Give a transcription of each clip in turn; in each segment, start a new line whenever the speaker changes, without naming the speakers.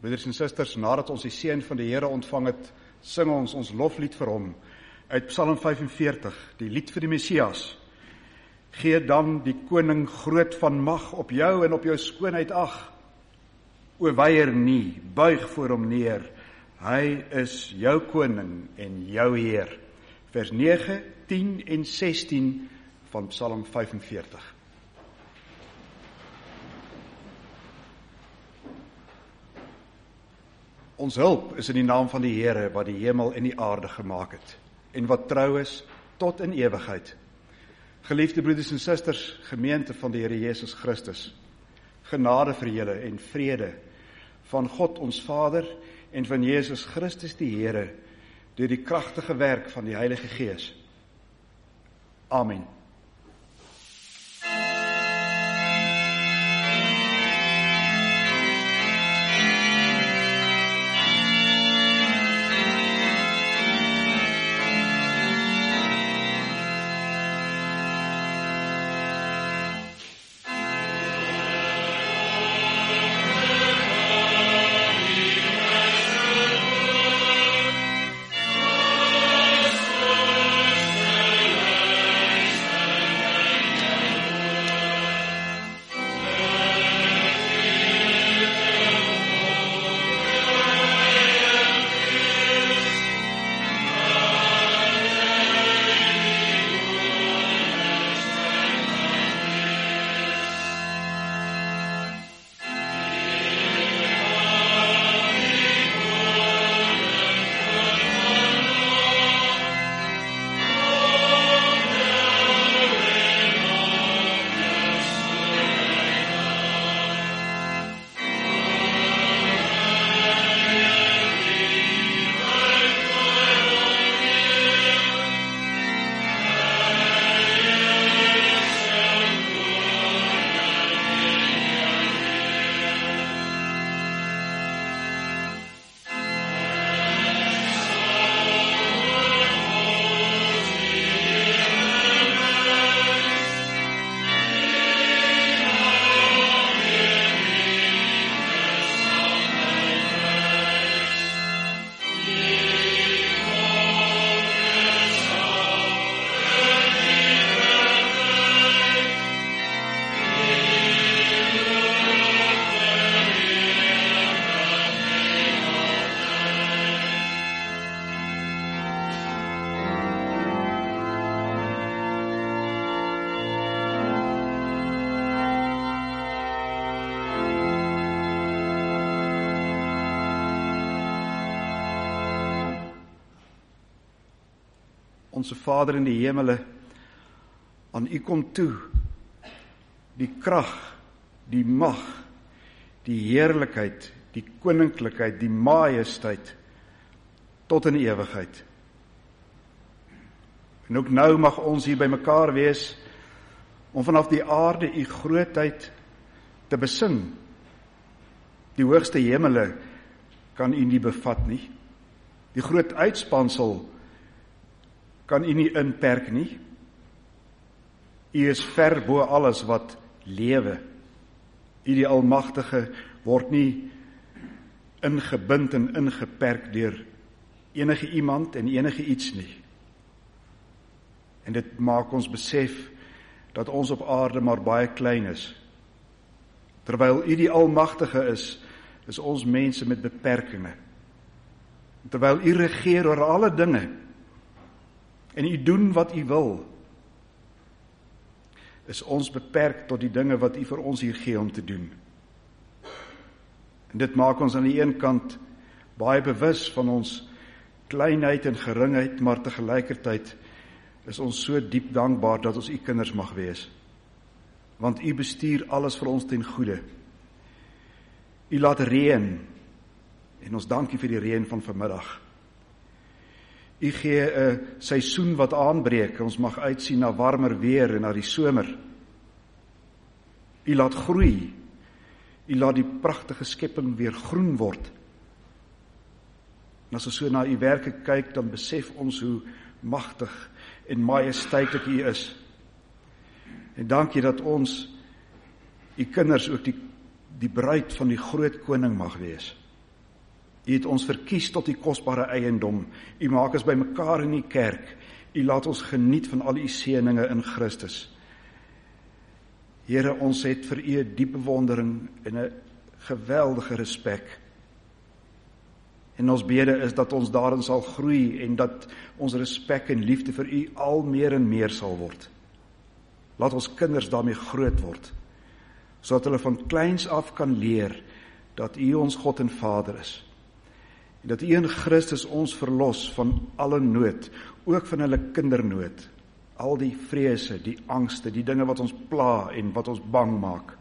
Broeders en susters, nadat ons die seën van die Here ontvang het, sing ons loflied vir hom uit Psalm 45, die lied vir die Messias. Gee dan die koning groot van mag op jou en op jou skoonheid ag. O weier nie, buig voor hom neer. Hy is jou koning en jou Heer. Vers 9, 10 en 16 van Psalm 45. Ons hulp is in die naam van die Here wat die hemel en die aarde gemaak het en wat trou is tot in ewigheid. Geliefde broeders en susters, gemeente van die Here Jesus Christus, genade vir julle en vrede van God ons Vader en van Jesus Christus die Here deur die kragtige werk van die Heilige Gees. Amen. Onse Vader in die hemele, aan U kom toe die krag, die mag, die heerlikheid, die koninklikheid, die majesteit tot in ewigheid. En ook nou mag ons hier by mekaar wees om vanaf die aarde U grootheid te besing. Die hoogste hemele kan U nie bevat nie. Die groot uitspansel kan U nie inperk nie. U is ver bo alles wat lewe. U die Almagtige word nie ingebind en ingeperk deur enige iemand en enige iets nie. En dit maak ons besef dat ons op aarde maar baie klein is. Terwyl U die Almagtige is ons mense met beperkings. Terwyl U regeer oor alle dinge en U doen wat U wil, is ons beperk tot die dinge wat U vir ons hier gee om te doen. En dit maak ons aan die een kant baie bewus van ons kleinheid en geringheid, maar tegelykertyd is ons so diep dankbaar dat ons U kinders mag wees. Want U bestuur alles vir ons ten goeie. U laat reën, en ons dank U vir die reën van vanmiddag. U gee 'n seisoen wat aanbreek, ons mag uitsien na warmer weer en na die somer. U laat groei, U laat die pragtige skepping weer groen word. En as ons so na U werke kyk, dan besef ons hoe magtig en majesteitlik U is. En dankie dat ons, U kinders, ook die bruid van die groot koning mag wees. U het ons verkies tot die kosbare eiendom. U maak ons by mekaar in die kerk. U laat ons geniet van al u seëninge in Christus. Here, ons het vir u 'n diepe bewondering en 'n geweldige respek. En ons bede is dat ons daarin sal groei en dat ons respek en liefde vir u al meer en meer sal word. Laat ons kinders daarmee groot word, sodat hulle van kleins af kan leer dat u ons God en Vader is. En dat u in Christus ons verlos van alle nood, ook van hulle kindernood, al die vrese, die angste, die dinge wat ons pla en wat ons bang maak.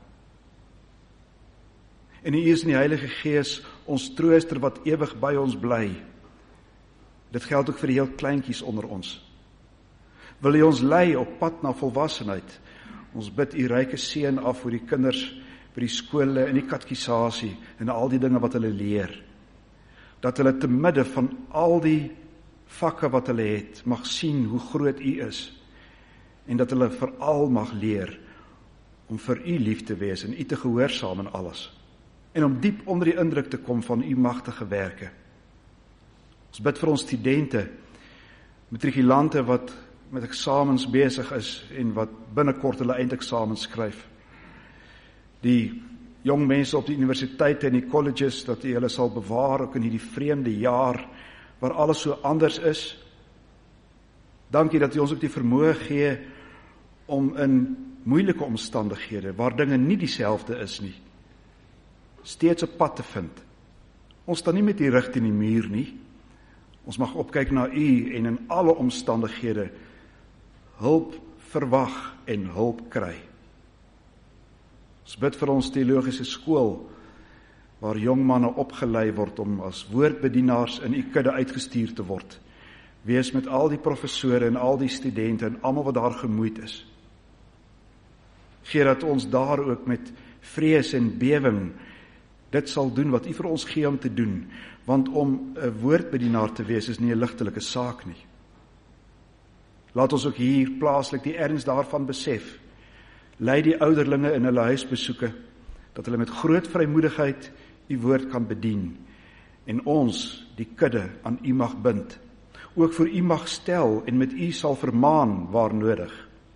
En u is in die Heilige Gees ons trooster wat ewig by ons bly. Dit geld ook vir die heel kleintjies onder ons. Wil u ons lei op pad na volwassenheid? Ons bid u ryke seën af vir die kinders by die skole en die katekisasie en al die dinge wat hulle leer. Dat hulle te midde van al die vakke wat hulle het, mag sien hoe groot u is. En dat hulle veral mag leer om vir u lief te wees en u te gehoorsaam in alles. En om diep onder die indruk te kom van u magtige werke. Ons bid vir ons studente, matrikulante wat met eksamens besig is en wat binnekort hulle eindeksamen skryf. Die jong mense op die universiteite en die colleges, dat u hulle sal bewaar ook in hierdie vreemde jaar waar alles so anders is. Dankie dat u ons ook die vermoë gee om in moeilike omstandighede, waar dinge nie dieselfde is nie, steeds 'n pad te vind. Ons staan nie met die rug teen die muur nie. Ons mag opkyk na u en in alle omstandighede hulp verwag en hulp kry. Ons bid vir ons teologiese skool, waar jong manne opgelei word om as woordbedienaars in u kudde uitgestuur te word. Wees met al die professore en al die studente en almal wat daar gemoeid is. Gee dat ons daar ook met vrees en bewing dit sal doen wat u vir ons gee om te doen, want om 'n woordbedienaar te wees is nie 'n ligtelike saak nie. Laat ons ook hier plaaslik die erns daarvan besef. Lei die ouderlinge in hulle huisbesoeke, dat hulle met groot vrymoedigheid u woord kan bedien, en ons, die kudde, aan u mag bind, ook vir u mag stel, en met u sal vermaan waar nodig.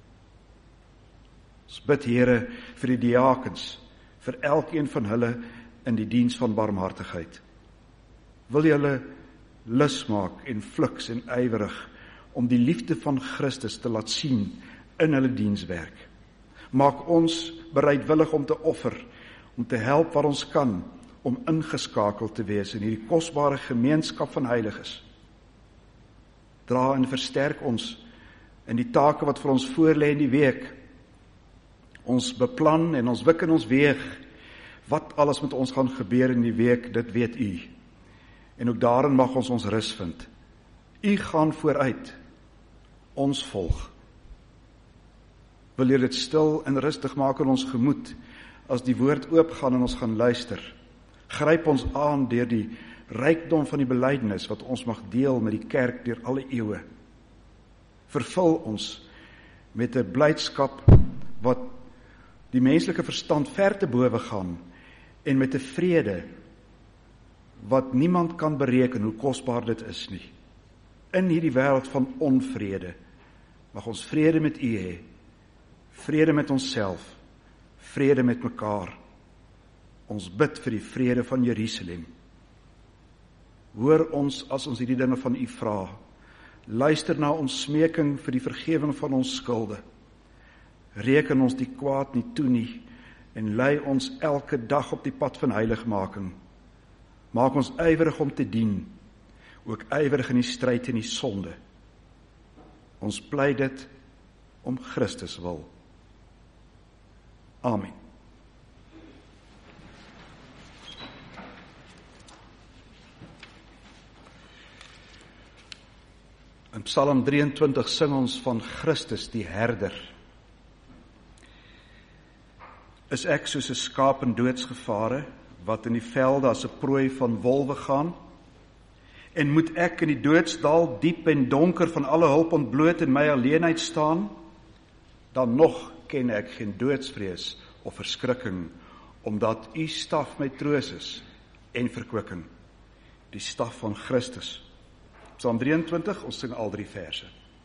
Ons bid, Here, vir die diakens, vir elkeen van hulle in die diens van barmhartigheid. Wil jy hulle lus maak en fliks en ywerig om die liefde van Christus te laat sien in hulle dienswerk. Maak ons bereidwillig om te offer, om te help waar ons kan, om ingeskakel te wees in hierdie kosbare gemeenskap van heiliges. Dra en versterk ons in die take wat vir ons voorlê in die week. Ons beplan en ons wik en ons weeg wat alles met ons gaan gebeur in die week, dit weet u. En ook daarin mag ons rus vind. U gaan vooruit, ons volg. Wil jy dit stil en rustig maak in ons gemoed, as die woord oopgaan en ons gaan luister. Gryp ons aan deur die rykdom van die belydenis wat ons mag deel met die kerk deur alle eeue. Vervul ons met 'n blydskap wat die menslike verstand ver te bowe gaan, en met 'n vrede wat niemand kan bereken hoe kosbaar dit is nie. In hierdie wêreld van onvrede mag ons vrede met u hê, vrede met onsself, vrede met mekaar. Ons bid vir die vrede van Jerusalem. Hoor ons as ons hierdie dinge van u vra. Luister na ons smeking vir die vergewing van ons skulde. Reken ons die kwaad nie toe nie, en lei ons elke dag op die pad van heiligmaking. Maak ons ywerig om te dien, ook ywerig in die stryd en die sonde. Ons pleit dit om Christus wil. Amen. In Psalm 23 sing ons van Christus die herder. Is ek soos 'n skaap in doodsgevare, wat in die velde as 'n prooi van wolwe gaan? En moet ek in die doodsdal diep en donker van alle hulp ontbloot in my alleenheid staan? Dan nog ken ek geen doodsvrees of verskrikking, omdat u staf my troos is en verkwikking. die staf van Christus. Psalm 23, ons sing al 3 verse.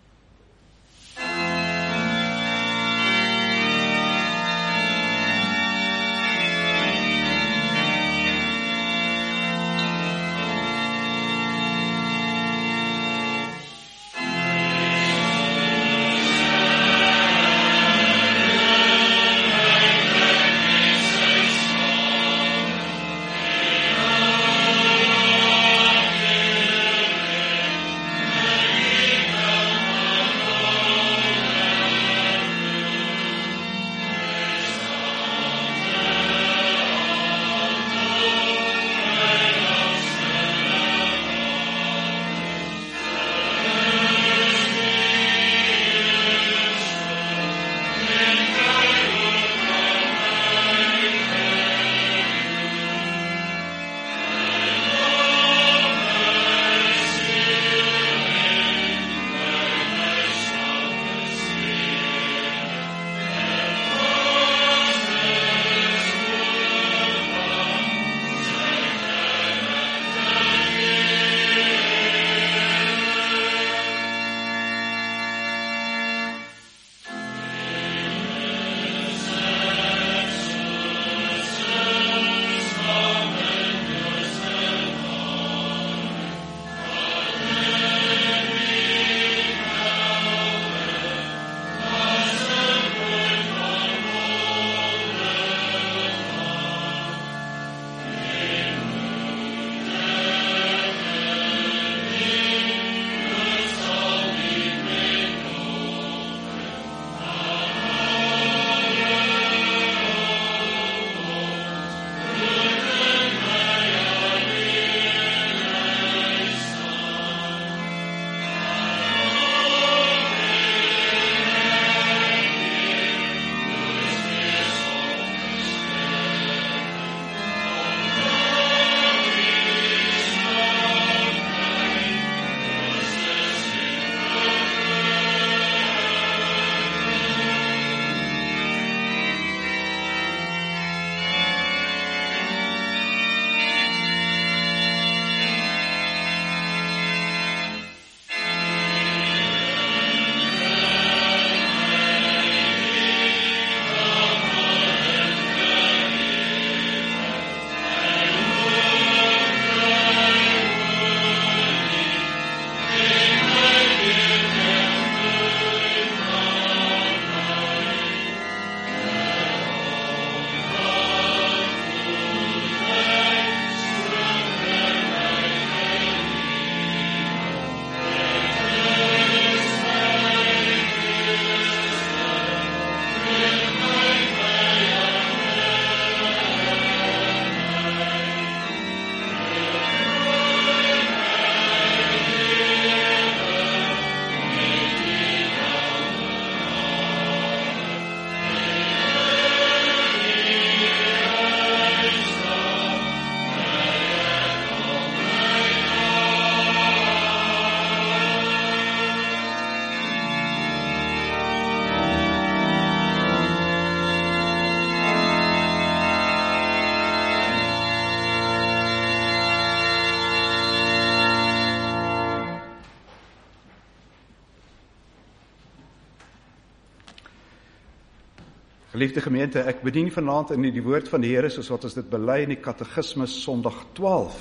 Geliefde gemeente, ek bedien vanaand in die woord van die Here soos wat ons dit bely in die Katekismus Sondag 12,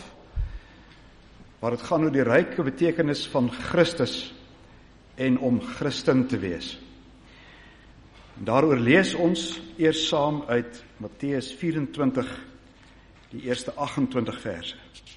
waar het gaan oor die ryke betekenis van Christus en om Christen te wees. En daaroor lees ons eers saam uit Matteus 24, die eerste 28 verse.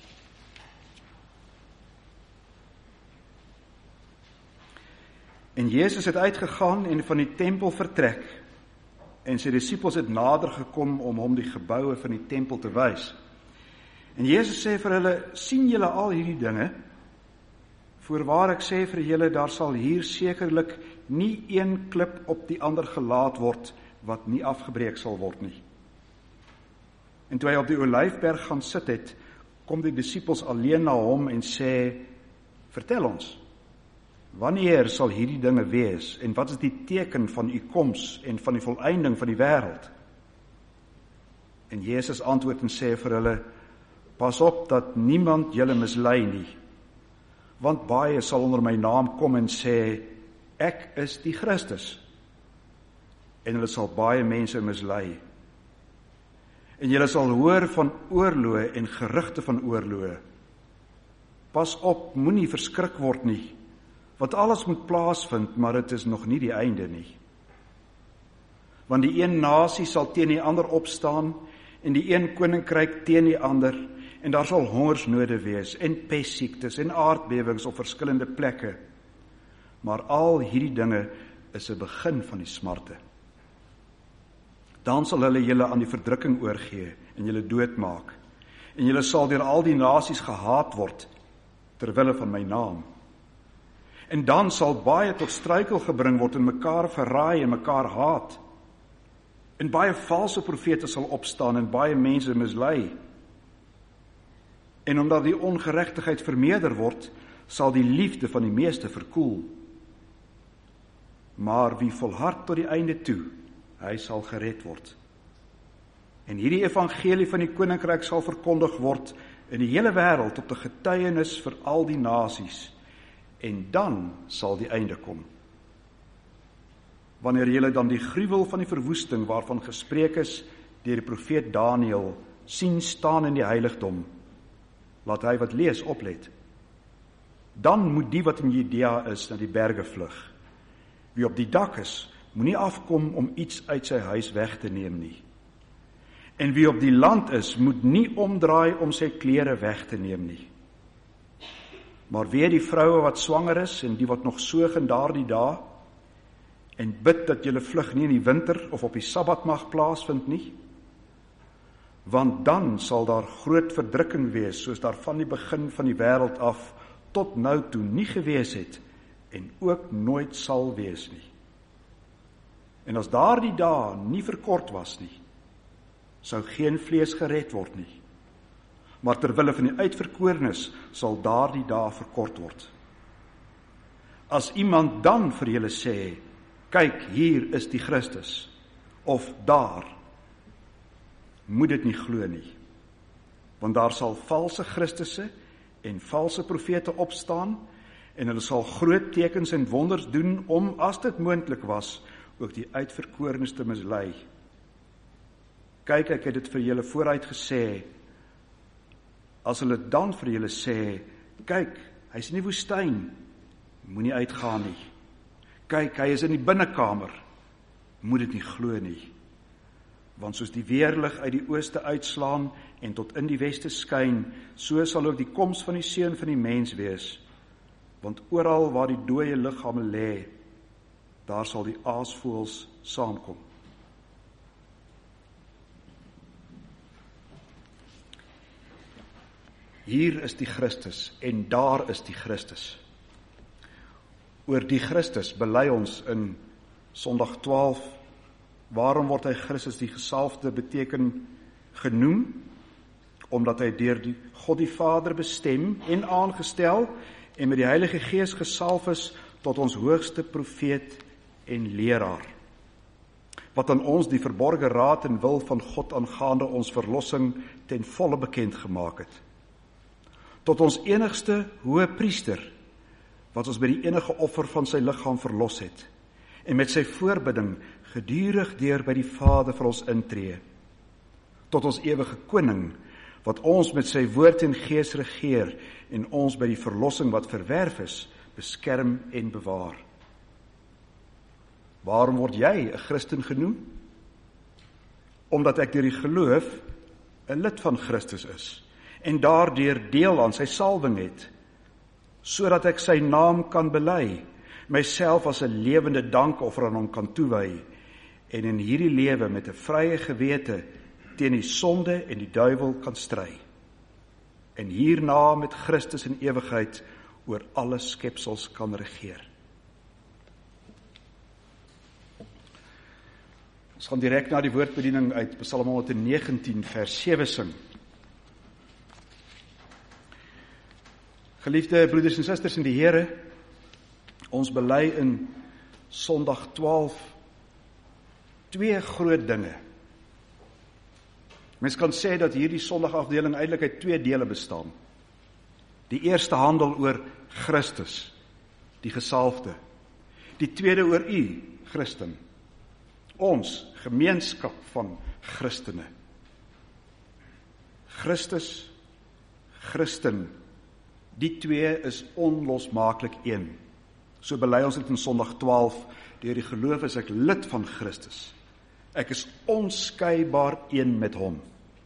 En Jesus het uitgegaan en van die tempel vertrek, en sy disippels het nader gekom om hom die geboue van die tempel te wys. En Jesus sê vir hulle, sien julle al hierdie dinge? Voorwaar ek sê vir julle, daar sal hier sekerlik nie een klip op die ander gelaat word, wat nie afgebreek sal word nie. En toe hy op die Olyfberg gaan sit het, kom die disippels alleen na hom en sê, vertel ons, wanneer sal hierdie dinge wees, en wat is die teken van u koms en van die volëinding van die wêreld? En Jesus antwoord en sê vir hulle, pas op dat niemand julle mislei nie, want baie sal onder my naam kom en sê, ek is die Christus, en hulle sal baie mense mislei. En julle sal hoor van oorloë en gerugte van oorloë. Pas op, moenie verskrik word nie, want alles moet plaasvind, maar dit is nog nie die einde nie. Want die een nasie sal teen die ander opstaan, en die een koninkryk teen die ander, en daar sal hongersnode wees, en pestsiektes, en aardbewings op verskillende plekke. Maar al hierdie dinge is 'n begin van die smarte. Dan sal hulle julle aan die verdrukking oorgee, en julle doodmaak, en julle sal deur al die nasies gehaat word, terwille van my naam. En dan sal baie tot struikel gebring word, en mekaar verraai en mekaar haat. En baie valse profete sal opstaan, en baie mense mislei. En omdat die ongeregtigheid vermeerder word, sal die liefde van die meeste verkoel. Maar wie volhard tot die einde toe, hy sal gered word. En hierdie evangelie van die koninkryk sal verkondig word in die hele wêreld tot 'n getuienis vir al die nasies, en dan sal die einde kom. Wanneer julle dan die gruwel van die verwoesting waarvan gespreek is deur die profeet Daniël sien staan in die heiligdom, laat hy wat lees oplet. Dan moet die wat in Judea is na die berge vlug. Wie op die dak is, moenie afkom om iets uit sy huis weg te neem nie. En wie op die land is, moet nie omdraai om sy klere weg te neem nie. Maar weer die vroue wat swanger is en die wat nog soog in daardie dae, en bid dat julle vlug nie in die winter of op die Sabbat mag plaasvind nie, want dan sal daar groot verdrukking wees, soos daar van die begin van die wêreld af tot nou toe nie gewees het en ook nooit sal wees nie. En as daardie dae nie verkort was nie, sou geen vlees gered word nie. Maar terwille van die uitverkorenes sal daardie dae verkort word. As iemand dan vir julle sê, kyk, hier is die Christus, of daar, moet dit nie glo nie. Want daar sal valse Christusse en valse profete opstaan, en hulle sal groot tekens en wonders doen om, as dit moontlik was, ook die uitverkorenes te mislei. Kyk, ek het dit vir julle vooruit gesê. As hulle dan vir julle sê, kyk, hy is in die woestyn, moenie uitgaan nie. Kyk, hy is in die binnekamer, moet dit nie glo nie. Want soos die weerlig uit die ooste uitslaan en tot in die weste skyn, so sal ook die koms van die seun van die mens wees. Want oral waar die dooie liggame lê, daar sal die aasvoëls saamkom. Hier is die Christus en daar is die Christus. Oor die Christus bely ons in Sondag 12, waarom word hy Christus die gesalfde beteken genoem? Omdat hy deur die God die Vader bestem en aangestel en met die Heilige Gees gesalf is tot ons hoogste profeet en leraar, wat aan ons die verborge raad en wil van God aangaande ons verlossing ten volle bekend gemaak het. Tot ons enigste hoë priester, wat ons by die enige offer van sy liggaam verlos het, en met sy voorbidding gedurig deur by die Vader vir ons intree. Tot ons ewige koning, wat ons met sy woord en gees regeer, en ons by die verlossing wat verwerf is, beskerm en bewaar. Waarom word jy 'n Christen genoem? Omdat ek deur die geloof 'n lid van Christus is, en daardeur deel aan sy salwing het, sodat ek sy naam kan bely, myself as 'n lewende dankoffer aan hom kan toewy, en in hierdie lewe met 'n vrye gewete teen die sonde en die duiwel kan stry, en hierna met Christus in ewigheid oor alle skepsels kan regeer. Ons gaan direk na die woordbediening uit Psalm 119 vers 7 sing. Geliefde broeders en susters in die Here, ons bely in Sondag 12 twee groot dinge. Mens kan sê dat hierdie Sondagafdeling eintlik uit 2 dele bestaan. Die eerste handel oor Christus, die gesalfde. Die tweede oor u, Christen. Ons, gemeenskap van Christene. Christus, Christen, die 2 is onlosmaaklik een. So bely ons dit in Sondag 12, deur die geloof is ek lid van Christus. Ek is onskeibaar een met hom.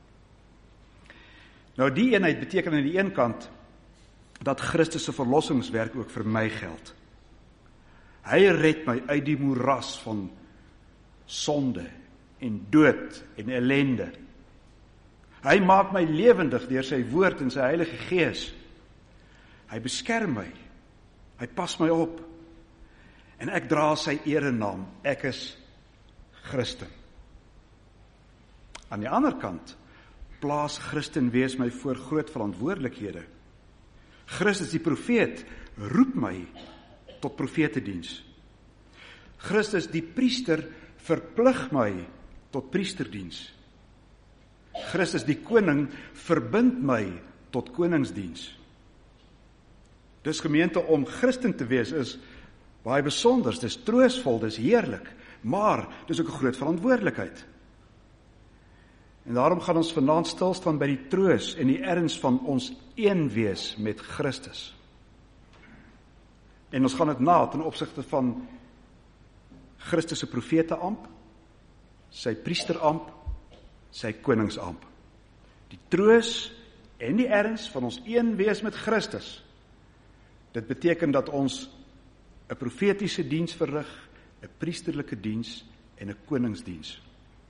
Nou die eenheid beteken aan die een kant, dat Christus se verlossingswerk ook vir my geld. Hy red my uit die moeras van sonde en dood en ellende. Hy maak my lewendig deur sy woord en sy Heilige Gees. Hy beskerm my. Hy pas my op. En ek dra sy erenaam. Ek is Christen. Aan die ander kant plaas Christen wees my voor groot verantwoordelikhede. Christus die profeet roep my tot profetediens. Christus die priester verplig my tot priesterdiens. Christus die koning verbind my tot koningsdiens. Dis gemeente, om Christen te wees is baie besonders, dis troosvol, dis heerlik, maar dis ook 'n groot verantwoordelikheid. En daarom gaan ons vanaand stilstaan by die troos en die erns van ons een wees met Christus. En ons gaan dit na ten opsigte van Christus se profeteamp, sy priesteramp, sy koningsamp. Die troos en die erns van ons een wees met Christus. Dit beteken dat ons 'n profetiese diens verrig, 'n priesterlike diens en 'n koningsdiens.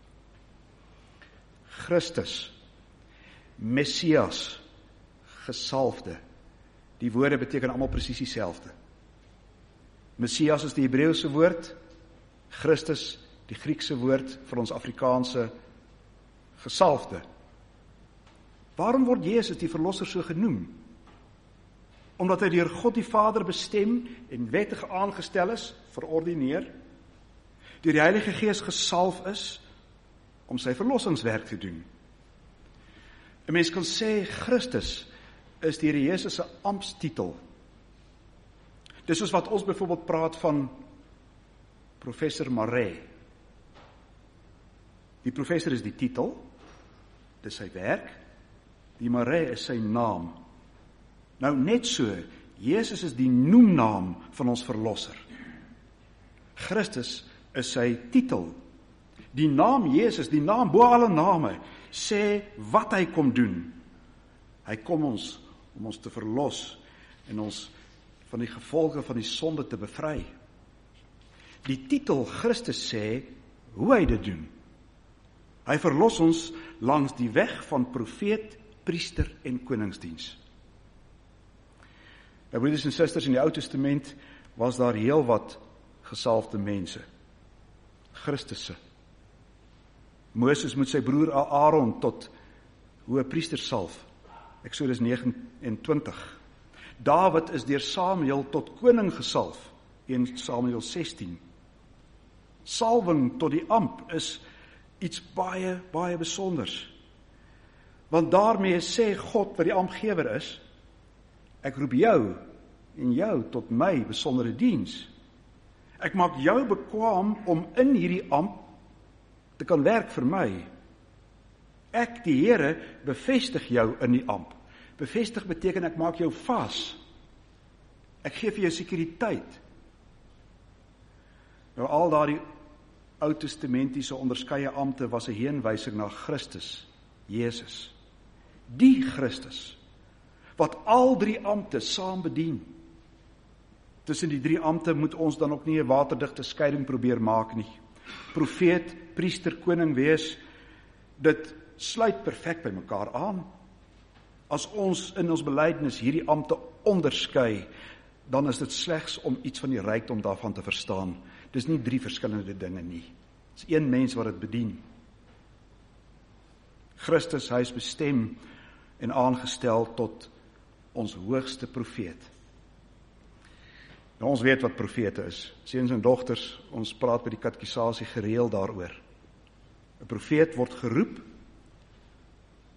Christus, Messias, gesalfde. Die woorde beteken almal presies dieselfde. Messias is die Hebreëse woord, Christus die Griekse woord vir ons Afrikaanse gesalfde. Waarom word Jesus die verlosser so genoem? Omdat hy deur God die Vader bestem en wettig aangestel is, verordineer, deur die Heilige Gees gesalf is om sy verlossingswerk te doen. 'n Mens kan sê Christus is die Here Jesus se amptstitel. Dis soos wat ons byvoorbeeld praat van professor Maree. Die professor is die titel, dis sy werk, die Maree is sy naam. Nou net so, Jesus is die noemnaam van ons verlosser. Christus is sy titel. Die naam Jesus, die naam bo alle name, sê wat hy kom doen. Hy kom ons om ons te verlos en ons van die gevolge van die sonde te bevry. Die titel Christus sê hoe hy dit doen. Hy verlos ons langs die weg van profeet, priester en koningsdiens. Nou broeders en susters, in die Ou Testament was daar heel wat gesalfde mense. Christusse. Moses moet sy broer Aaron tot hoëpriester salf. Eksodus 29. Dawid is deur Samuel tot koning gesalf. 1 Samuel 16. Salwing tot die amp is iets baie, baie besonders. Want daarmee sê God wat die amptgewer is, ek roep jou en jou tot my besondere diens. Ek maak jou bekwaam om in hierdie ampt te kan werk vir my. Ek, die Here, bevestig jou in die ampt. Bevestig beteken ek maak jou vas. Ek gee vir jou sekuriteit. Nou al daardie Ou Testamentiese onderskeie ampte was 'n heenwysing na Christus, Jesus. Die Christus wat al 3 ampte saam bedien. Tussen die 3 ampte moet ons dan ook nie 'n waterdigte skeiding probeer maak nie. Profeet, priester, koning wees, dit sluit perfek by mekaar aan. As ons in ons belydenis hierdie ampte onderskei, dan is dit slegs om iets van die rykdom daarvan te verstaan. Dis nie 3 verskillende dinge nie. Dis een mens wat dit bedien. Christus, hy is bestem en aangestel tot ons hoogste profeet. Nou, ons weet wat profete is. Seuns en dogters, ons praat by die katekisasie gereeld daaroor. 'n Profeet word geroep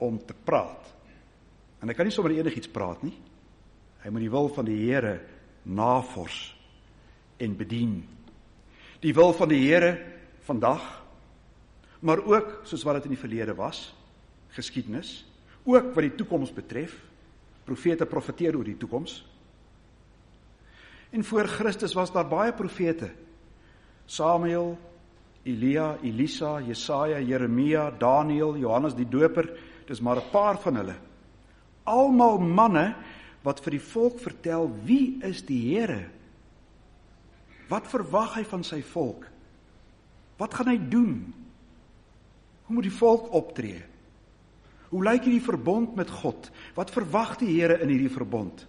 om te praat. En hy kan nie sommer enigiets praat nie. Hy moet die wil van die Here navors en bedien. Die wil van die Here vandag, maar ook soos wat dit in die verlede was, geskiedenis, ook wat die toekoms betref. Profete profeteer oor die toekoms. En voor Christus was daar baie profete. Samuel, Elia, Elisa, Jesaja, Jeremia, Daniel, Johannes die Doper, dis maar 'n paar van hulle. Almal manne wat vir die volk vertel, wie is die Here? Wat verwag hy van sy volk? Wat gaan hy doen? Hoe moet die volk optree? Hoe lyk hierdie verbond met God? Wat verwag die Here in hierdie verbond?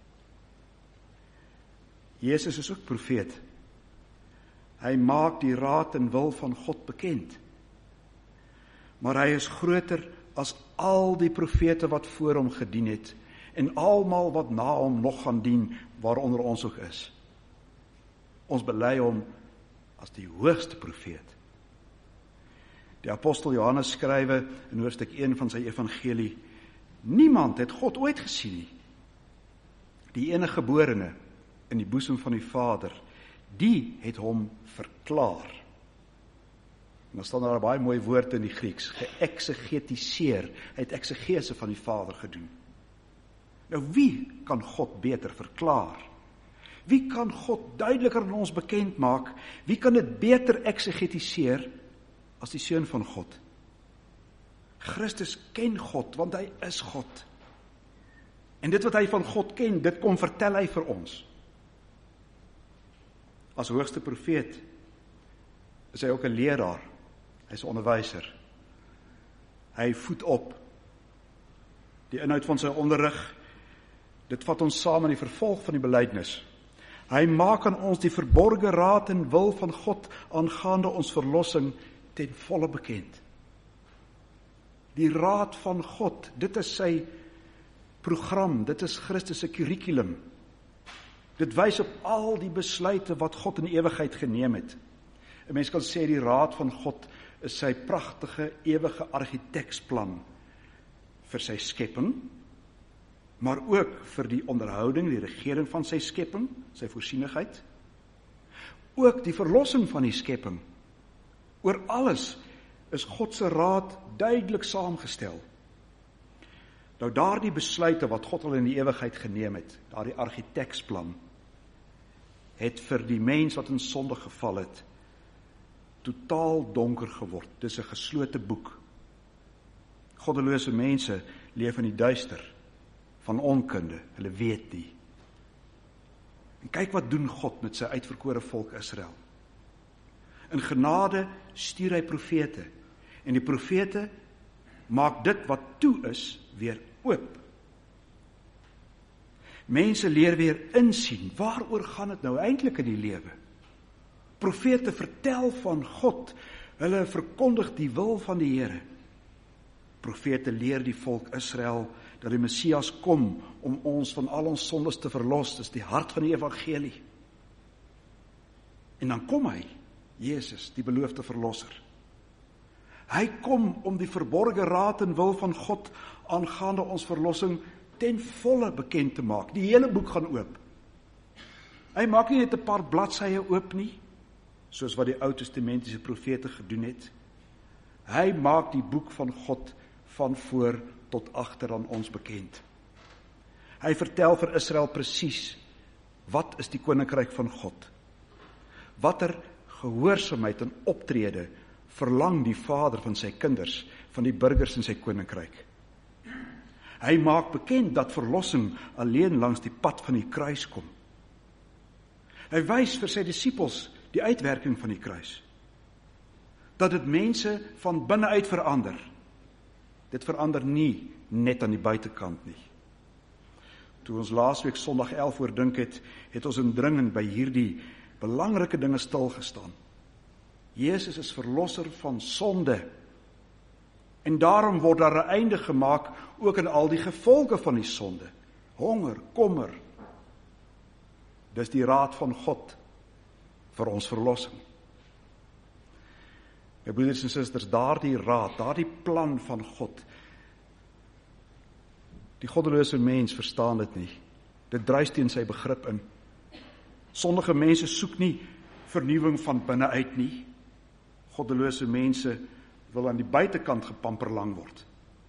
Jesus is ook profeet. Hy maak die raad en wil van God bekend. Maar hy is groter as al die profete wat voor hom gedien het, en almal wat na hom nog gaan dien, waaronder ons ook is. Ons bely hom as die hoogste profeet. Die apostel Johannes skrywe in hoofstuk 1 van sy evangelie, niemand het God ooit gesien nie. Die enige geborene in die boesem van die Vader, die het hom verklaar. En dan staan daar 'n baie mooi woord in die Grieks, geëksegetiseer, hy het eksegese van die Vader gedoen. Nou wie kan God beter verklaar? Wie kan God duideliker aan ons bekend maak? Wie kan dit beter eksegetiseer as die Seun van God? Christus ken God, want hy is God. En dit wat hy van God ken, dit kom vertel hy vir ons. As hoogste profeet is hy ook 'n leraar. Hy is 'n onderwyser. Hy voed op. Die inhoud van sy onderrig, dit vat ons saam in die vervolg van die belydenis. Hy maak aan ons die verborge raad en wil van God aangaande ons verlossing ten volle bekend. Die raad van God, dit is sy program, dit is Christus se kurrikulum. Dit wys op al die besluite wat God in die ewigheid geneem het. 'n Mens kan sê die raad van God is sy pragtige, ewige argitektsplan vir sy skepping, maar ook vir die onderhouding, die regering van sy skepping, sy voorsienigheid. Ook die verlossing van die skepping. Oor alles is God se raad duidelik saamgestel. Nou daardie besluite wat God al in die ewigheid geneem het, daardie argitektsplan, het vir die mens wat in sonde geval het, totaal donker geword. Dis 'n geslote boek. Goddelose mense leef in die duister van onkunde, hulle weet nie. En kyk wat doen God met sy uitverkore volk Israel. In genade stuur hy profete, en die profete maak dit wat toe is weer oop. Mense leer weer insien, waaroor gaan dit nou eintlik in die lewe? Profete vertel van God, hulle verkondig die wil van die Here. Profete leer die volk Israel dat die Messias kom om ons van al ons sondes te verlos. Dis die hart van die evangelie. En dan kom hy, Jesus, die beloofde verlosser. Hy kom om die verborge raad en wil van God aangaande ons verlossing ten volle bekend te maak. Die hele boek gaan oop. Hy maak nie net 'n paar bladsye oop nie, soos wat die Ou Testamentiese profete gedoen het. Hy maak die boek van God van voor tot agter aan ons bekend. Hy vertel vir Israel presies, wat is die koninkryk van God? Watter gehoorsaamheid en optrede verlang die Vader van sy kinders, van die burgers in sy koninkryk? Hy maak bekend dat verlossing alleen langs die pad van die kruis kom. Hy wys vir sy disippels die uitwerking van die kruis. Dat dit mense van binne uit verander. Dit verander nie net aan die buitekant nie. Toe ons laasweek Sondag 11 oordink het, het ons indringend by hierdie belangrike dinge stilgestaan. Jesus is verlosser van sonde. En daarom word daar 'n einde gemaak ook aan al die gevolge van die sonde. Honger, kommer. Dis die raad van God vir ons verlossing. My broeders en susters, daardie raad, daardie plan van God, Die goddelose mens verstaan dit nie. Dit dryf teen sy begrip in. Sondige mense soek nie vernuwing van binne uit nie. Goddelose mense wil aan die buitekant gepamperlang word.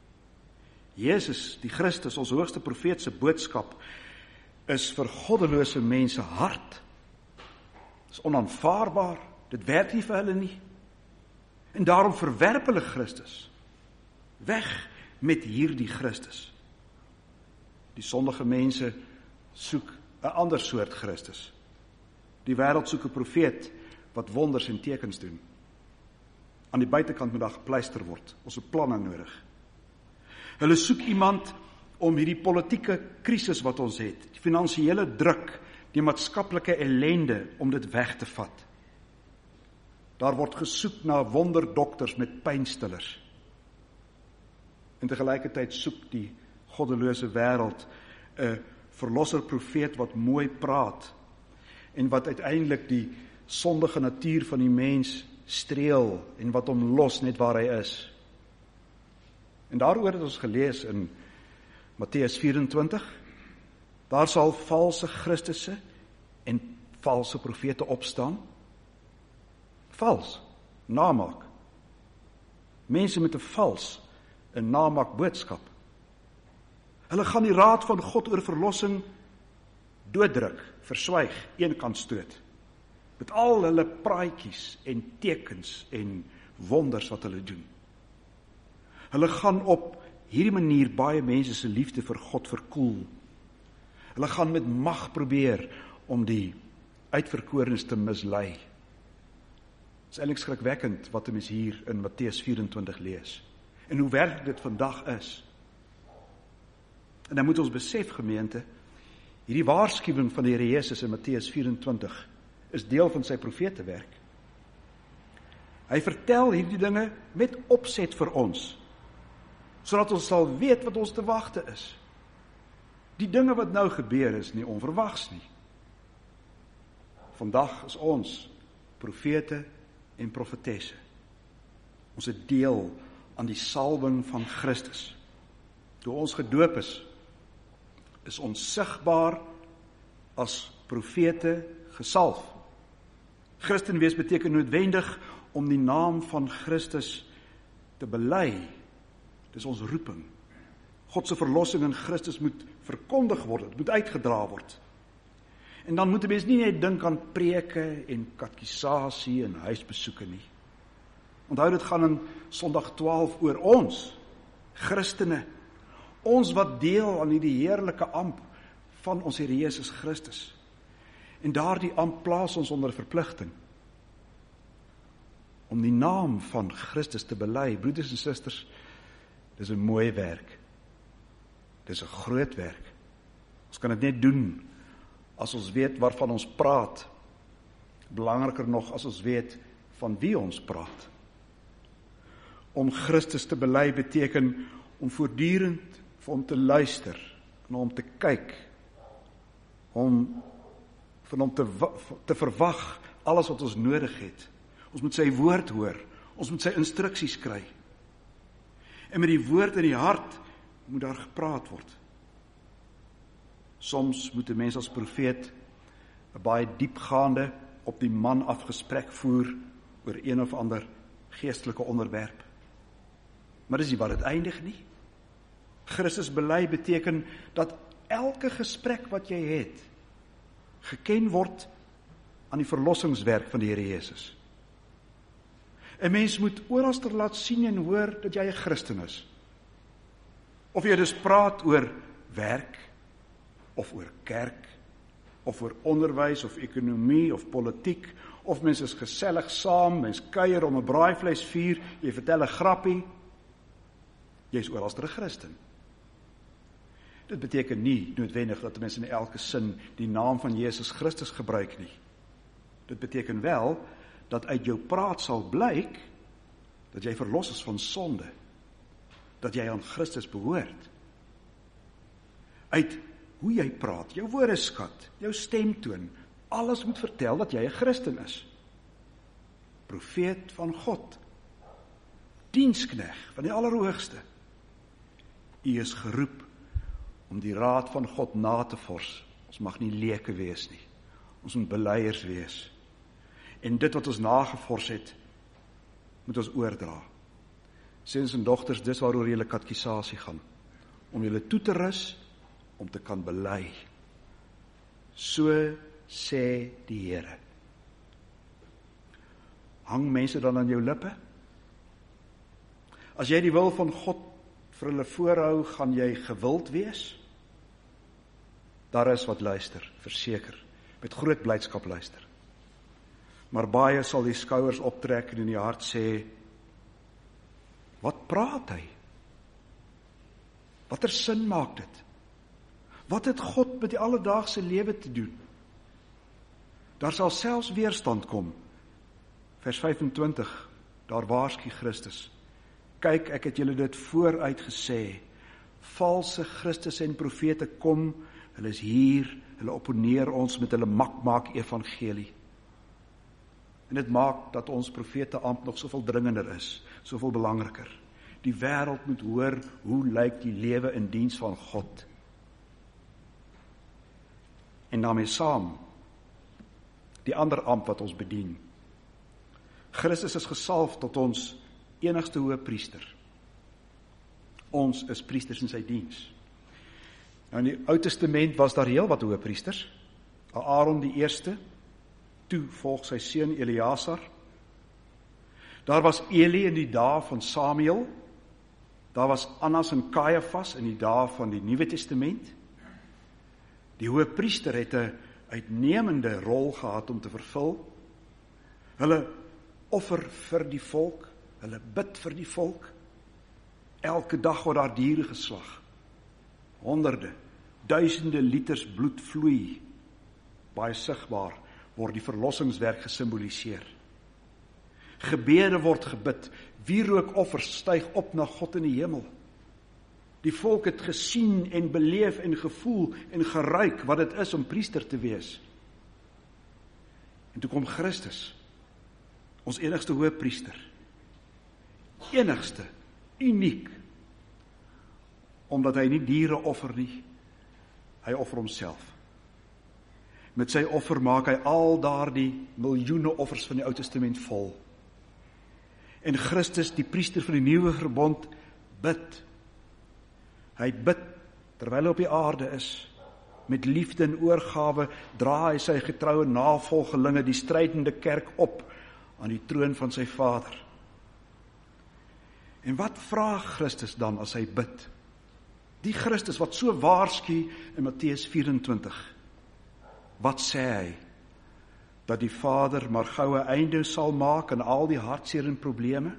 Jesus, die Christus, ons hoogste profeet se boodskap, is vir goddelose mense hard. Dit is onaanvaarbaar, dit werk nie vir hulle nie. En daarom verwerp hulle Christus. Weg met hierdie Christus. Die sondige mense soek 'n ander soort Christus. Die wêreld soek 'n profeet wat wonders en tekens doen. Aan die buitekant moet daar gepleister word. Ons het planne nodig. Hulle soek iemand om hierdie politieke krisis wat ons het, die finansiële druk, die maatskaplike ellende, om dit weg te vat. Daar word gesoek na wonderdokters met pynstillers. En tegelijkertijd soek die goddelose wêreld 'n verlosser profeet wat mooi praat en wat uiteindelik die sondige natuur van die mens streel en wat hom los net waar hy is. En daaroor het ons gelees in Matteus 24. Daar sal valse Christusse en valse profete opstaan. Vals, namaak. Mense met 'n vals, 'n namaak boodskap. Hulle gaan die raad van God oor verlossing dooddruk, verswyg, eenkant stoot. Met al hulle praatjies en tekens en wonders wat hulle doen. Hulle gaan op hierdie manier baie mense se liefde vir God verkoel. Hulle gaan met mag probeer om die uitverkorenes te mislei. Dit is eintlik skrikwekkend wat 'n mens hier in Matteus 24 lees. En hoe werklik dit vandag is. En dan moet ons besef, gemeente, hierdie waarskuwing van die Here Jesus in Matteus 24 is deel van sy profetewerk. Hy vertel hierdie dinge met opset vir ons, sodat ons sal weet wat ons te wagte is. Die dinge wat nou gebeur is nie onverwags nie. Vandag is ons profete en profetesse. Ons het deel aan die salwing van Christus. Toe ons gedoop is ons sigbaar as profete gesalf. Christen wees beteken noodwendig om die naam van Christus te bely. Dis ons roeping. God se verlossing in Christus moet verkondig word, dit moet uitgedra word. En dan moet 'n mens nie net dink aan preke en katekisasie en huisbesoeke nie. Onthou, dit gaan in Sondag 12 oor ons, Christene, ons wat deel aan hierdie heerlike amp van ons Here Jesus Christus. En daardie amp plaas ons onder verpligting om die naam van Christus te bely. Broeders en susters, dis 'n mooi werk. Dis 'n groot werk. Ons kan dit net doen as ons weet waarvan ons praat. Belangriker nog, as ons weet van wie ons praat. Om Christus te bely beteken om voortdurend vir hom te luister, en hom te kyk, om van hom te verwag alles wat ons nodig het. Ons moet sy woord hoor, ons moet sy instruksies kry. En met die woord in die hart moet daar gepraat word. Soms moet 'n mens as profeet 'n baie diepgaande, op die man af gesprek voer oor een of ander geestelike onderwerp. Maar dis nie waar dit eindig nie. Christus bely beteken dat elke gesprek wat jy het, geken word aan die verlossingswerk van die Here Jesus. 'n Mens moet oralster laat sien en hoor dat jy 'n Christen is. Of jy dus praat oor werk, of oor kerk, of oor onderwys, of ekonomie, of politiek, of mens is gesellig saam, mens kuier om 'n braaivleisvuur, jy vertel 'n grappie, jy is oralster 'n Christen. Dit beteken nie noodwendig dat mense in elke sin die naam van Jesus Christus gebruik nie. Dit beteken wel dat uit jou praat sal blyk dat jy verlos is van sonde, dat jy aan Christus behoort. Uit hoe jy praat, jou woordeskat, jou stemtoon, alles moet vertel dat jy 'n Christen is. Profeet van God, dienskneg van die Allerhoogste. U is geroep om die raad van God na te vors. Ons mag nie leuke wees nie. Ons moet beleiers wees. En dit wat ons nagevors het, moet ons oordra. Seuns en dogters, dis waaroor julle katkisasie gaan. Om julle toe te rus, om te kan belei. So sê die Here. Hang mense dan aan jou lippe? As jy die wil van God vir hulle voorhou, gaan jy gewild wees? Daar is wat luister, verseker, met groot blydskap luister. Maar baie sal die skouers optrek en in die hart sê, wat praat hy? Watter sin maak dit? Wat het God met die alledaagse lewe te doen? Daar sal selfs weerstand kom. Vers 25, daar waarsku Christus. Kyk, ek het julle dit vooruit gesê. Valse Christus en profete kom, hulle is hier, hulle opponeer ons met hulle makmaak evangelie. En dit maak dat ons profete ampt nog soveel dringender is, soveel belangriker. Die wêreld moet hoor, hoe lyk die lewe in diens van God. En daarmee saam, die ander ampt wat ons bedien. Christus is gesalf tot ons enigste hoëpriester. Ons is priesters in sy diens. Nou in die Ou Testament was daar heel wat hoëpriesters. Aaron die eerste, toe volg sy seun Eleazar. Daar was Eli in die dae van Samuel. Daar was Annas en Kajafas in die dae van die Nuwe Testament. Die hoëpriester het 'n uitnemende rol gehad om te vervul. Hulle offer vir die volk, hulle bid vir die volk. Elke dag word daar diere geslag. Honderde, duisende liters bloed vloei. Baie sigbaar word die verlossingswerk gesimboliseer. Gebede word gebid, wierookoffers styg op na God in die hemel. Die volk het gesien en beleef en gevoel en geruik wat dit is om priester te wees. En toe kom Christus, ons enigste hoëpriester. Enigste, uniek, omdat hy nie diere offer nie, hy offer homself. Met sy offer maak hy al daardie miljoene offers van die Ou Testament vol. En Christus, die priester van die nuwe verbond, bid. Hy bid terwyl hy op die aarde is. Met liefde en oorgawe dra hy sy getroue navolgelinge, die strydende kerk, op aan die troon van sy Vader. En wat vra Christus dan as hy bid? Die Christus wat so waarsku in Matteus 24. Wat sê hy? Dat die Vader maar gou 'n einde sal maak aan al die hartseer en probleme?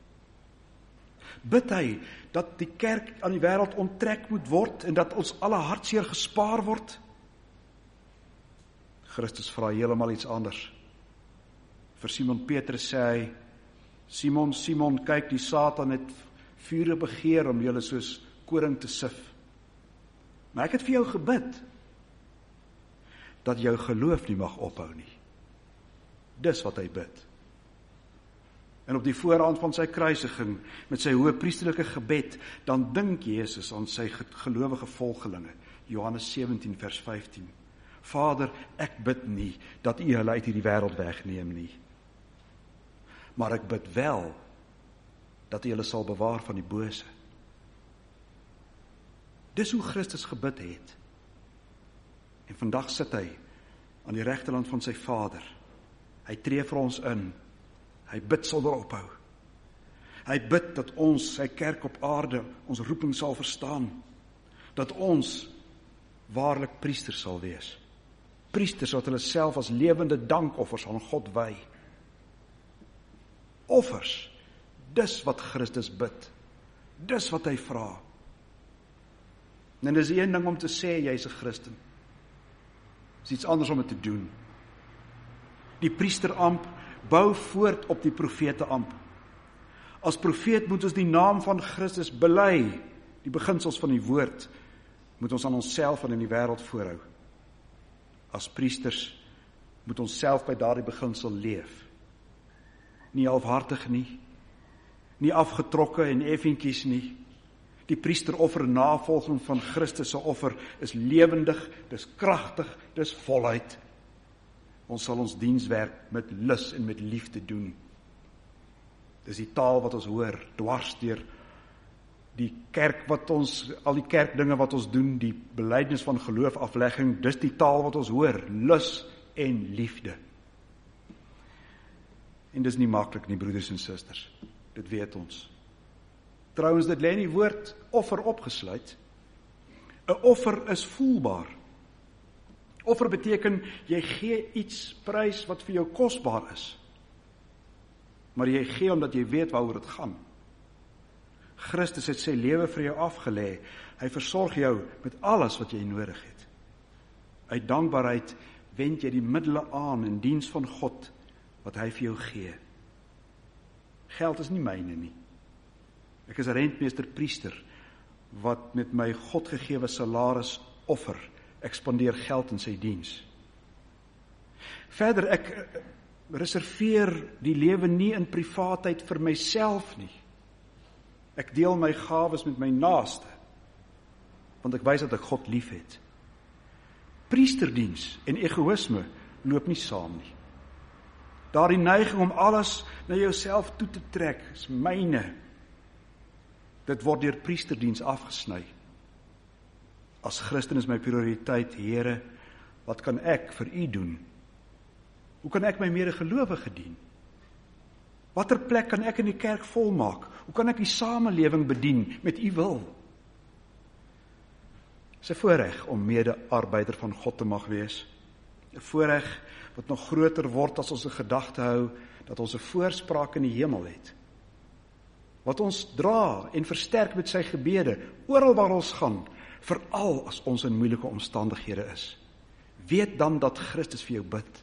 Bid hy dat die kerk aan die wêreld onttrek moet word en dat ons alle hartseer gespaar word? Christus vra heeltemal iets anders. Vir Simon Petrus sê hy, Simon, Simon, kyk, die Satan het vure begeer om julle soos koring te sif. Maar ek het vir jou gebid, dat jou geloof nie mag ophou nie. Dis wat hy bid. En op die voorhand van sy kruisiging, met sy hoëpriesterlike gebed, dan dink Jesus aan sy gelowige volgelinge. Johannes 17 vers 15. Vader, ek bid nie, dat u hulle uit hierdie wêreld wegneem nie. Maar ek bid wel, dat u hulle sal bewaar van die bose. Dis hoe Christus gebid het. En vandag sit hy aan die regterhand van sy Vader. Hy tree vir ons in. Hy bid sonder ophou. Hy bid dat ons, sy kerk op aarde, ons roeping sal verstaan. Dat ons waarlik priesters sal wees. Priesters wat hulle self as lewende dankoffers aan God wy. Offers, dis wat Christus bid. Dis wat hy vra. En dis een ding om te sê, jy's 'n Christen. Dis iets anders om dit te doen. Die priesteramp bou voort op die profeteamp. As profeet moet ons die naam van Christus bely, die beginsels van die woord, moet ons aan onsself en in die wêreld voorhou. As priesters moet ons self by daardie beginsel leef. Nie halfhartig nie afgetrokke en effentjies nie, Die priesteroffer en navolging van Christus se offer is lewendig, dis kragtig, dis voluit. Ons sal ons dienswerk met lus en met liefde doen. Dis die taal wat ons hoor, dwars deur die kerk al die kerkdinge wat ons doen, die belydenis van geloof, aflegging, dis die taal wat ons hoor, lus en liefde. En dis nie maklik nie, broeders en susters, dit weet ons. Trouwens, dit lê in die woord offer opgesluit. 'n Offer is voelbaar. Offer beteken, jy gee iets prys wat vir jou kosbaar is. Maar jy gee omdat jy weet waaroor dit gaan. Christus het sy lewe vir jou afgelê. Hy versorg jou met alles wat jy nodig het. Uit dankbaarheid wend jy die middele aan in diens van God wat hy vir jou gee. Geld is nie myne nie. Ek is 'n rentmeester priester wat met my God gegewe salaris offer. Ek spandeer geld in sy diens. Verder, ek reserveer die lewe nie in privaatheid vir myself nie. Ek deel my gawes met my naaste, want ek wys dat ek God lief het. Priesterdiens en egoïsme loop nie saam nie. Daardie neiging om alles na jouself toe te trek, is myne. Dit word deur priesterdiens afgesny. As Christen is my prioriteit, Here, wat kan ek vir U doen? Hoe kan ek my medegelowige dien? Watter plek kan ek in die kerk volmaak? Hoe kan ek die samelewing bedien met U wil? Dis 'n voorreg om mede-arbeider van God te mag wees. 'n Voorreg wat nog groter word as ons 'n gedagte hou dat ons 'n voorspraak in die hemel het. Wat ons dra en versterk met sy gebede, oral waar ons gaan, veral as ons in moeilike omstandighede is. Weet dan dat Christus vir jou bid.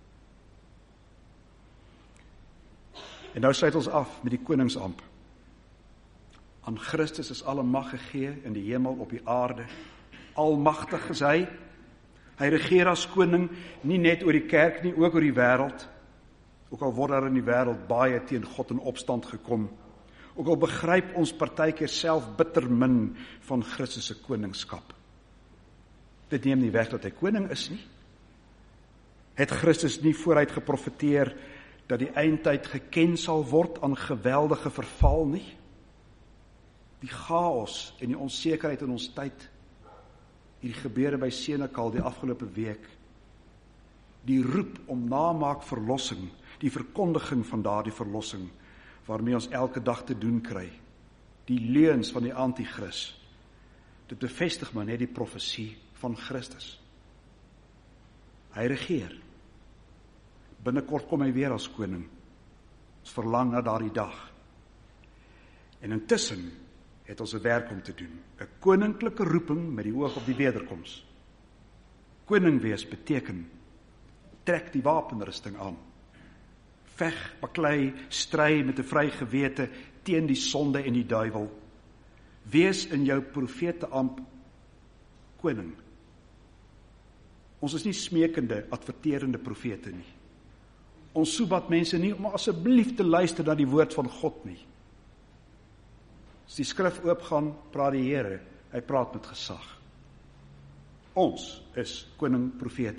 En nou sluit ons af met die koningsamp. Aan Christus is alle mag gegee in die hemel, op die aarde. Almagtig is hy. Hy regeer as koning, nie net oor die kerk nie, ook oor die wêreld. Ook al word daar in die wêreld baie teen God in opstand gekom. Ook al begryp ons partykeer self bitter min van Christus se koningskap. Dit neem nie weg dat hy koning is nie. Het Christus nie vooruit geprofeteer dat die eindtyd geken sal word aan geweldige verval nie? Die chaos en die onsekerheid in ons tyd, hierdie gebeure by Senekal die afgelope week, die roep om namaak verlossing, die verkondiging van daardie verlossing, waarmee ons elke dag te doen kry, die leuns van die anti-Kris, dit bevestig maar net die profesie van Christus. Hy regeer. Binnekort kom hy weer as koning. Ons verlang na daardie dag. En intussen het ons 'n werk om te doen. 'n Koninklike roeping met die oog op die wederkoms. Koning wees beteken, trek die wapenrusting aan. Veg, baklei, stry met 'n vry gewete teen die sonde en die duiwel. Wees in jou profeteamp koning. Ons is nie smekende, adverterende profete nie. Ons soebat mense nie om asseblief te luister na die woord van God nie. As die skrif oopgaan, praat die Here, hy praat met gesag. Ons is koning profete.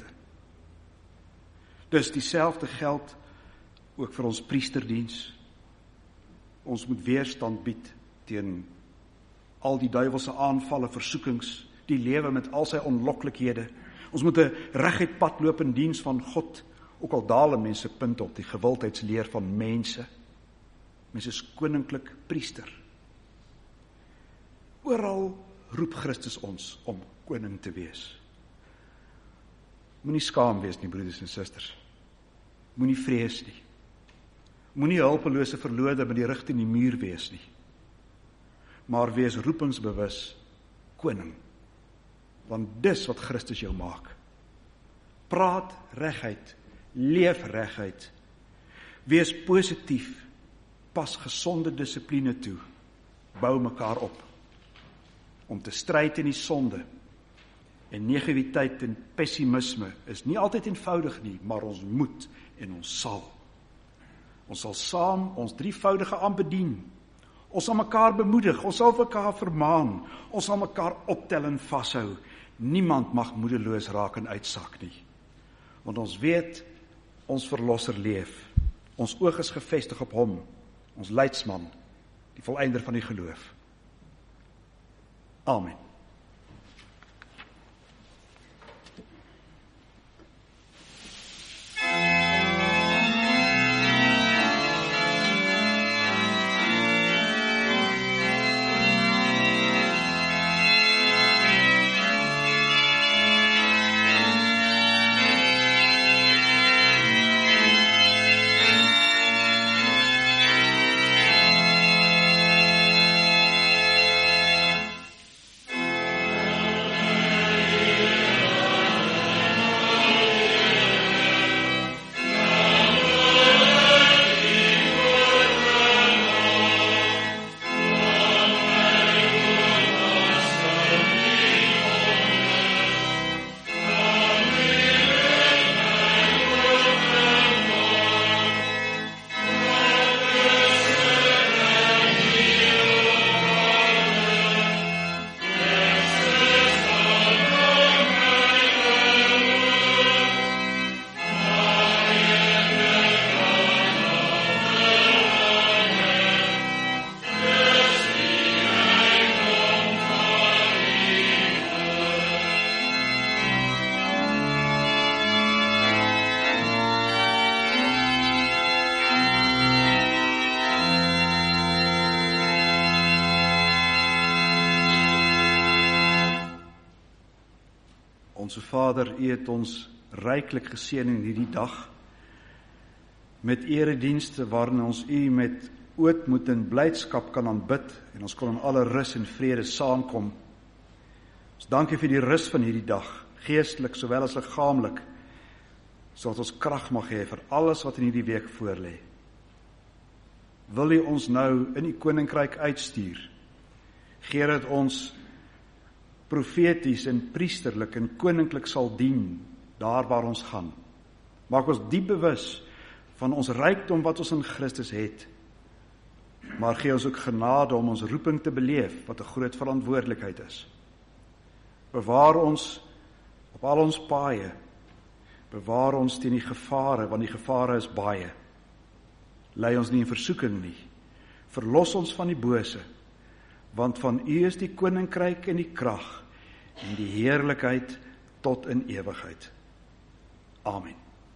Dus dieselfde geld ook vir ons priesterdiens. Ons moet weerstand bied teen al die duiwelse aanvalle, versoekings, die lewe met al sy onloklikhede. Ons moet 'n reguit pad loop in diens van God, ook al daal mense punt op die gewildheidsleer van mense. Mense is koninklik priester. Oral roep Christus ons om koning te wees. Moenie skaam wees nie, broeders en susters. Moenie vrees nie. Moenie hulpelose verlode met die rug teen die muur wees nie. Maar wees roepingsbewus koning. Want dis wat Christus jou maak. Praat reguit, leef reguit. Wees positief, pas gesonde dissipline toe. Bou mekaar op. Om te stry teen die sonde en negativiteit en pessimisme is nie altyd eenvoudig nie, maar ons moet en ons sal. Ons sal saam ons drievoudige ampt bedien. Ons sal mekaar bemoedig, ons sal mekaar vermaan, ons sal mekaar optel en vashou. Niemand mag moedeloos raak en uitsak nie. Want ons weet, ons verlosser leef. Ons oog is gefestig op hom, ons leidsman, die volëinder van die geloof. Amen. Onse Vader, U het ons ryklik geseën in hierdie dag met eredienste waarin ons U met ootmoed en blydskap kan aanbid en ons kon in alle rus en vrede saamkom. Ons dankie vir die rus van hierdie dag, geestelik sowel as liggaamlik, sodat ons krag mag hê vir alles wat in hierdie week voorlê. Wil U ons nou in U koninkryk uitstuur? Gee dat ons profeties en priesterlik en koninklik sal dien, daar waar ons gaan. Maak ons diep bewus van ons rykdom wat ons in Christus het, maar gee ons ook genade om ons roeping te beleef, wat 'n groot verantwoordelikheid is. Bewaar ons op al ons paaie, bewaar ons teen die gevare, want die gevare is baie. Lei ons nie in versoeking nie, verlos ons van die bose, want van U is die koninkryk en die krag en die heerlikheid tot in ewigheid. Amen.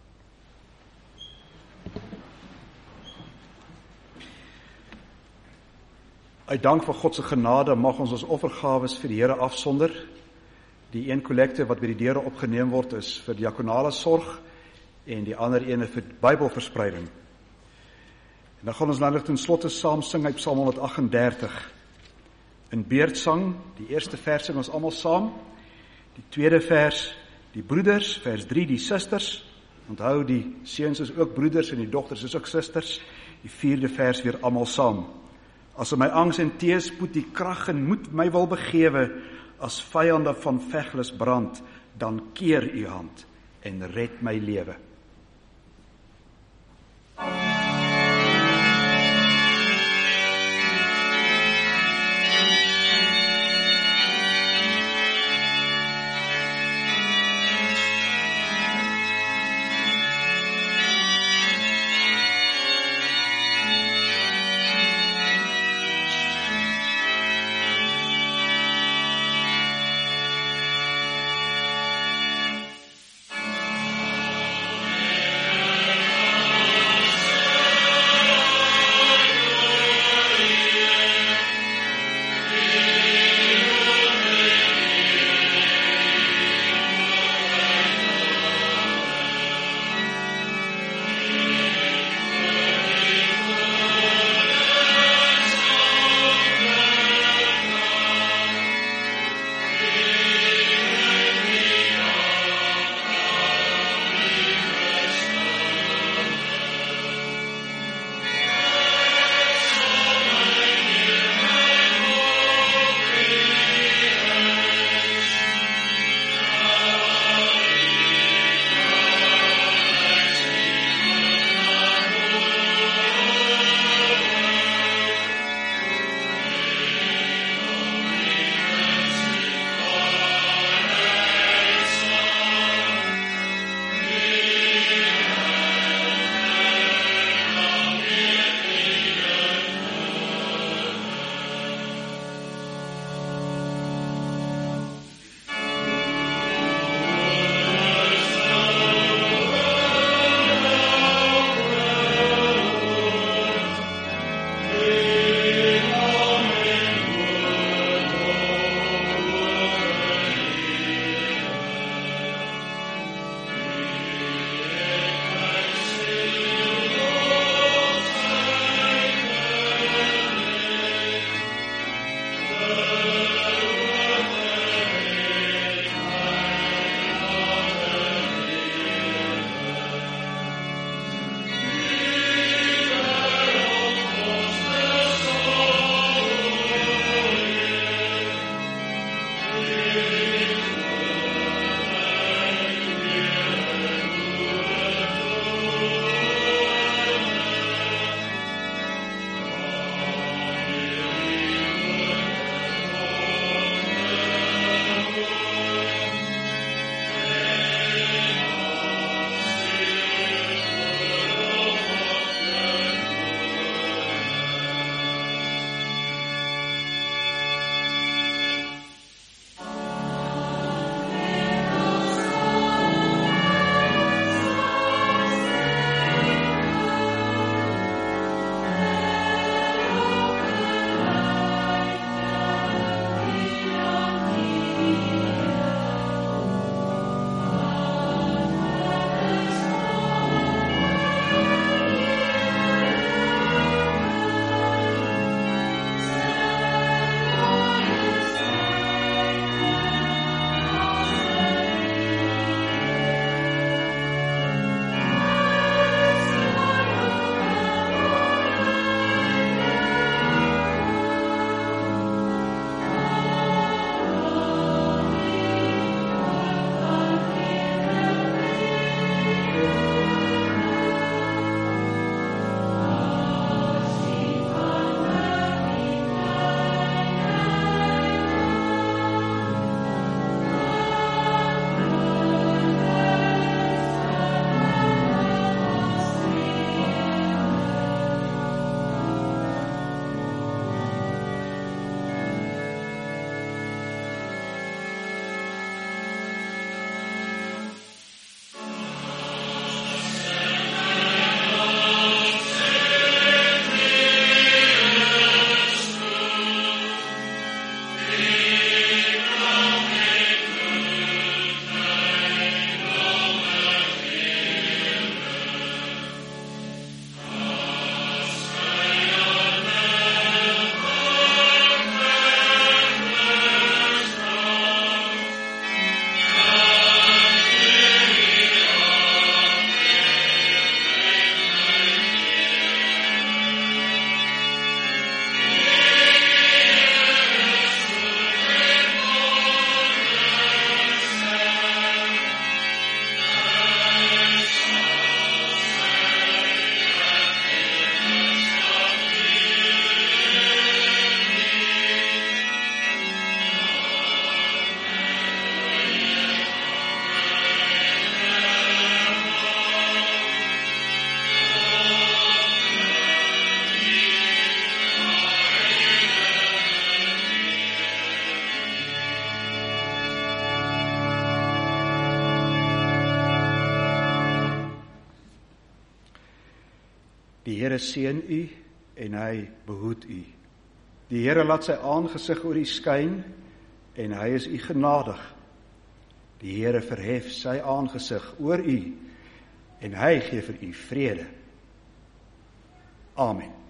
Uit dank vir God se genade mag ons offergawes vir die Here afsonder. Die een kollekte wat by die deure opgeneem word is vir diakonale sorg en die ander ene vir Bybelverspreiding. En dan gaan ons nou ten slotte saam sing uit Psalm 138. In beurtsang, die eerste vers sing ons almal saam, die tweede vers, die broeders, vers 3, die susters, onthou die seuns is ook broeders en die dogters is ook susters, die vierde vers weer almal saam. As in my angs en teëspoed die krag en moed my wil begewe, as vyande van veglus brand, dan keer U hand en red my lewe. Die Here seën u en hy behoed u. Die Here laat sy aangesig oor u skyn en hy is u genadig. Die Here verhef sy aangesig oor u en hy gee vir u vrede. Amen.